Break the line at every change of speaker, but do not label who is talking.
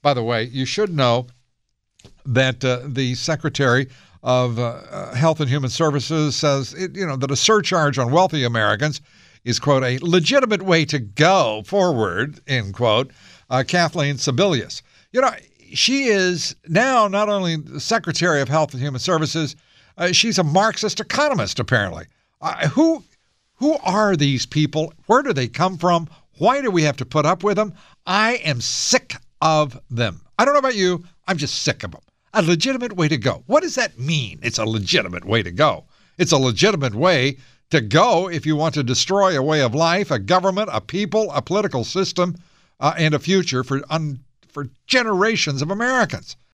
By the way, you should know that the Secretary of Health and Human Services says, that a surcharge on wealthy Americans is, quote, a legitimate way to go forward, end quote. Kathleen Sebelius. She is now not only the Secretary of Health and Human Services, she's a Marxist economist, apparently. Who are these people? Where do they come from? Why do we have to put up with them? I am sick of them. I don't know about you. I'm just sick of them. A legitimate way to go. What does that mean? It's a legitimate way to go. It's a legitimate way to go if you want to destroy a way of life, a government, a people, a political system, and a future for generations of Americans.